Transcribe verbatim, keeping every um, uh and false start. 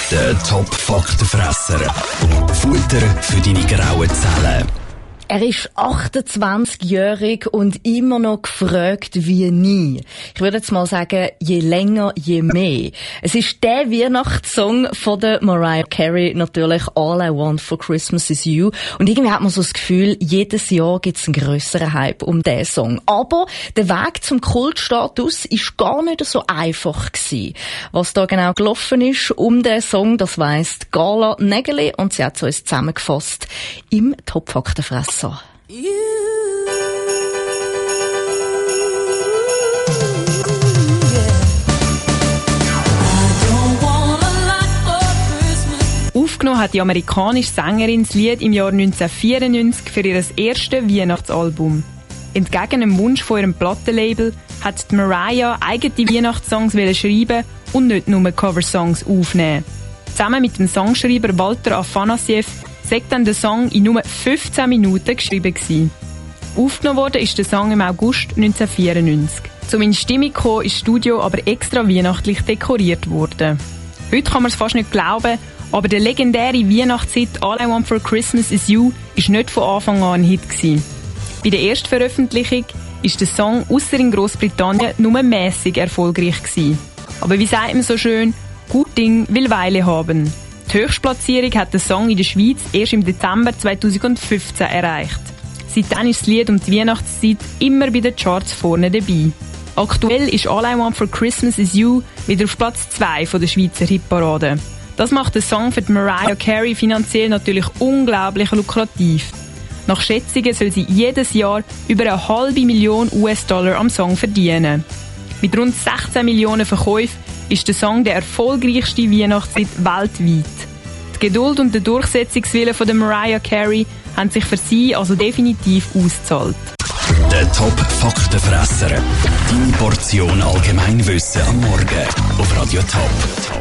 Der Top-Faktenfresser. Futter für deine grauen Zellen. Er ist achtundzwanzigjährig und immer noch gefragt wie nie. Ich würde jetzt mal sagen, je länger, je mehr. Es ist der Weihnachtssong von der Mariah Carey, natürlich All I Want for Christmas is You. Und irgendwie hat man so das Gefühl, jedes Jahr gibt es einen grösseren Hype um diesen Song. Aber der Weg zum Kultstatus ist gar nicht so einfach gewesen. Was da genau gelaufen ist um diesen Song, das weiss Carla Nägeli und sie hat es uns zusammengefasst im Top-Faktenfresser. Aufgenommen hat die amerikanische Sängerin das Lied im Jahr neunzehnhundertvierundneunzig für ihr erstes Weihnachtsalbum. Entgegen dem Wunsch von ihrem Plattenlabel hat die Mariah eigene Weihnachtssongs schreiben und nicht nur Coversongs aufnehmen. Zusammen mit dem Songschreiber Walter Afanassjew sei dann der Song in nur fünfzehn Minuten geschrieben gewesen. Aufgenommen wurde ist der Song im August neunzehnhundertvierundneunzig. Zum in Stimmung kommen ist das Studio aber extra weihnachtlich dekoriert worden. Heute kann man es fast nicht glauben, aber der legendäre Weihnachtshit All I Want for Christmas is You ist nicht von Anfang an ein Hit gewesen. Bei der Erstveröffentlichung ist der Song ausser in Grossbritannien nur mäßig erfolgreich gewesen. Aber wie sagt man so schön, gut Ding will Weile haben. Die Höchstplatzierung hat der Song in der Schweiz erst im Dezember zweitausendfünfzehn erreicht. Seitdem ist das Lied um die Weihnachtszeit immer bei den Charts vorne dabei. Aktuell ist All I Want for Christmas is You wieder auf Platz zwei von der Schweizer Hitparade. Das macht den Song für die Mariah Carey finanziell natürlich unglaublich lukrativ. Nach Schätzungen soll sie jedes Jahr über eine halbe Million U S-Dollar am Song verdienen. Mit rund sechzehn Millionen Verkäufen ist der Song der erfolgreichste Weihnachtshit weltweit. Die Geduld und der Durchsetzungswille von der Mariah Carey haben sich für sie also definitiv ausgezahlt. Der Top-Faktenfresser. Deine Portion Allgemeinwissen am Morgen auf Radio Top.